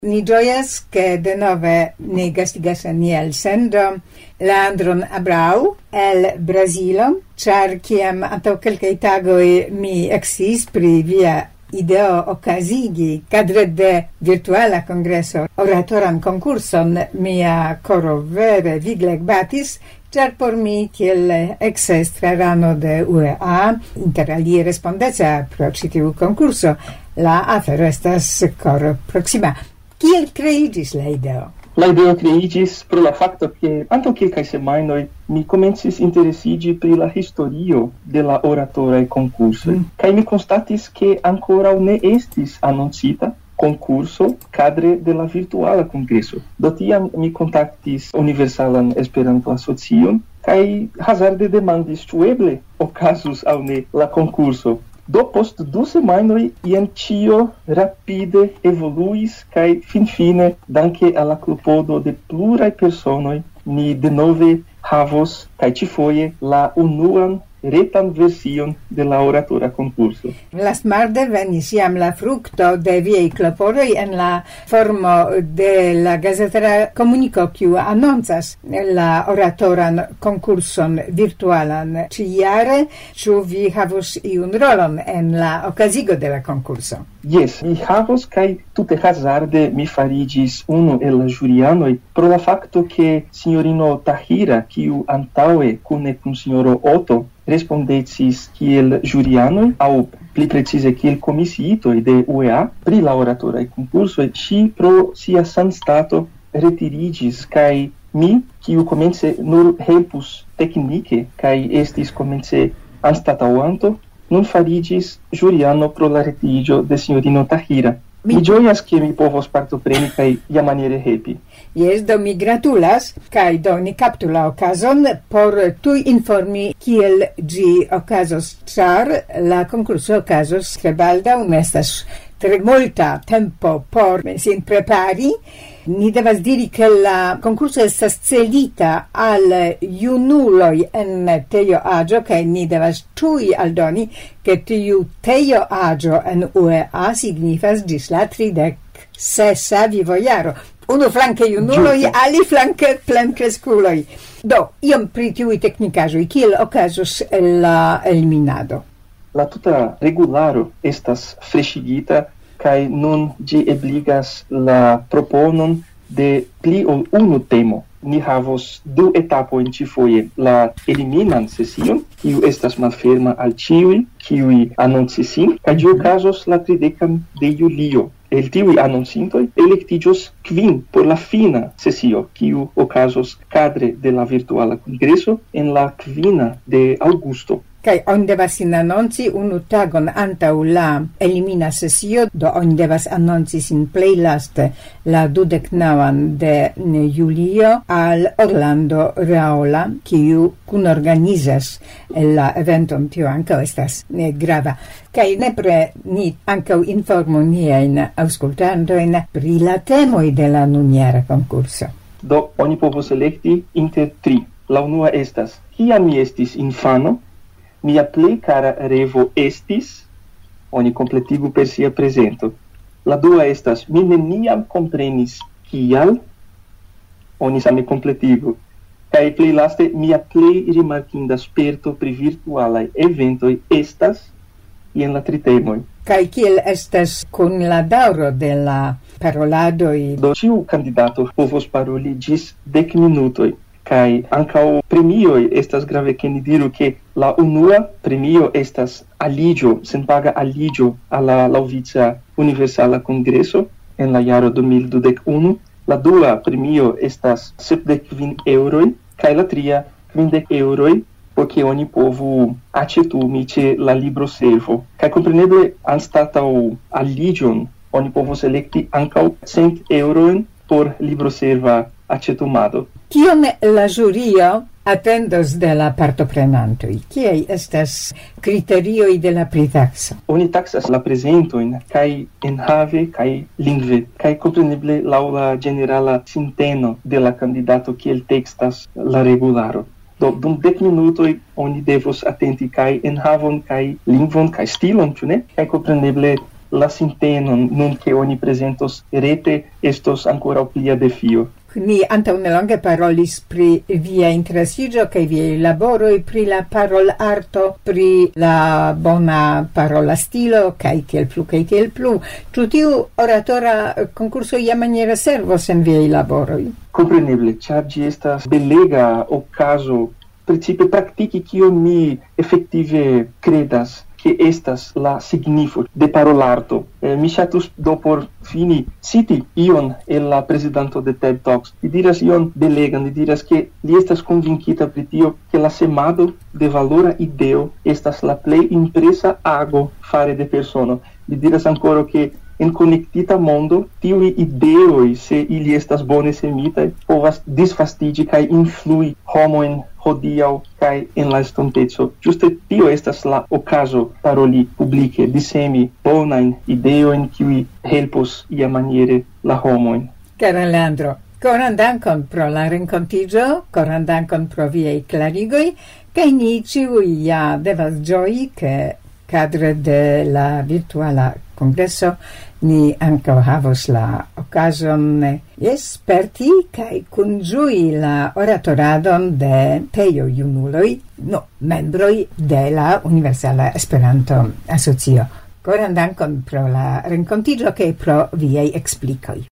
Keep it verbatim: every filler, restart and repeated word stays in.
Ni gioias che de nove ne gastigas en ni el sendo Leandron Abrau el Brasilo, char ciam antau quelcae tagoi mi exis pri via ideo ocasigi cadre de virtuala congresso oratoran concurson mia coro vere viglec batis, char por mi kiel ex-estrarano de U E A inter alie respondeca pro citiu concurso, la afero estas cor proxima. Kiel creigis la ideo? La ideo creigis pro la facto che anto quelcae semainoi mi comencis interesigi pri la historio de la oratorae concursoi, mm. Kai mi constatis che ancora ne estis annoncita concurso cadre de la virtuala congresso. Do tiam mi contactis Universalan Esperanto Asocion, kai hazarde demandis ĉu eble okazus aŭ ne la concurso. Do post du semainoi ien cio rapide evoluis kai finfine, danke alla klopodo de pluraj personoj, ni denove havos kai ĉifoje la unuan retan version de la oratora concurso. Las marde venis iam la fructo de viei clopodoi en la formo de la gazetera comunico kiu annoncas la oratoran concurson virtualan ciare, ciu vi havus iun rolon en la ocasigo de la concurso? Yes, mi havos kai tute hazarde mi farigis unu el la jurianoi pro la facto che signorino Tahira, kiu antaue cune cum signoro Otto respondecis kiel jurianoi, au pli precise kiel comisiitoi de U E A pri la oratorae concursoi, ci pro sia sanstato retirigis, kai mi, kiu comence nur helpus tecnice, kai estis comence anstatauanto, nun farigis juriano pro la retirigio de signorino Tahira. Mi gioias che mi povos partopreni kai iamaniere helpi. Yes, do mi gratulas, kai do ni captu la occasion por tui informi kiel gi ocasos, char la concurso ocasos tre balda, un estas tre multa tempo por sin prepari. Ni devas diri che la concurso estas celita al junuloi en teio agio, che ni devas tui aldoni che tiu teio agio en U E A signifas gis la tridec sessa vivoiaro. Unu flanque junuloi, ali flanque plencresculoi. Do, iom pri tiui tecnicajoi, kiel ocasos la eliminado? La tuta regularo estas freŝigita, kai nun gi ebligas la proponon de pli ol unu temo. Ni havos du etapojn ĉifoje: la eliminan sesion, kiu estas malferma al ĉiuj, kiuj anoncis sin, kaj ĝi okazos la tridekan de julio. El tiuj anoncintoj elektiĝos kvin por la fina sesio, kiu okazos kadre de la virtuala kongreso en la kvina de aŭgusto. Kai on devas sin annonci unu tagon antau la elimina sesio, do on devas annonci sin plei laste la dudecnaŭan de julio al Orlando Raola, kiu kunorganizas la eventon. Tio ankaŭ estas grava. Kai nepre ni ankaŭ informu niajn aŭskultantojn pri la temoj de la nuniera concurso. Do oni povos elekti inter tri. La unua estas: kiam mi estis infano, mia plei cara revo estis, oni completigu per sia presento. La dua estas: mi neniam comprenis kial, oni same completigu. Kai plei laste: mia plei rimarkinda sperto pri virtualai eventoi estas, ien la tritemoi. Kai kiel estas kun la daŭro de la paroladoi? Do ciu candidato povos paroli gis dec minutoi. Kai ancao premioi estas grave che ni diru che la unua premio estas aligio, senpaga aligio alla Laŭvica Universala Congreso en la jaro du mil dudek unu. La dua premio estas sepdek kvin euroi, kai la tria kvindek euroi, porque oni povu acetumi ĉe la libroservo. Kai kompreneble anstataŭ aligion oni povos elekti ancao cent eurojn por libroserva acetumado. Kion la jurio atendos de la partoprenantoj? Kiaj estas kriterioj de la pritaxo? Oni taxas la prezentojn kaj enhave kaj lingve, kaj kompreneble laŭ la ĝenerala sinteno de la kandidato kiel tekstas la regularo. Do dum dek minutoj oni devos atenti kaj enhavon kaj lingvon kaj stilon, ĉu ne? Kaj kompreneble la sintenon nun che oni presentos rete estos ancora plia defio. Ni anta una longa parolis pri via interessigio che via laboro e pri la parol arto, pri la bona parola stilo, kai che il plu, kai che il plu. Tutiu oratora concurso ia maniera servos en via laboro. Compreneble, char gi estas belega occaso principe praktiki kion mi effettive credas che estas la signifo de parolarto. Eh, mi ŝatus do por fini citi ion el la prezidanto de TED Talks. Li diras ion belegan, li diras che li estas convincita pri tio che la semado de valora ideo estas la plej impresa ago fare de persono. Li diras ancora che en connectita mondo tiui ideoi, se ili estas bone semitai, povas disvastigi kaj influi homoen hodiaŭ kaj en la estonteco. Ĝuste tio estas la okazo paroli publike, disemi bonajn ideojn kiuj helpos iamaniere la homojn. Cara Leandro, koran dankon pro la renkontiĝo, koran dankon pro viaj klarigoj, kaj ni ĉiuj ja devas ĝoji, ke cadre de la virtuala congresso ni anco havos la occasion esperti kai congiui la oratoradon de teio junuloi, no, membroi de la Universala Esperanto Asocio. Coran dankon pro la rencontigio che pro viei explicoi.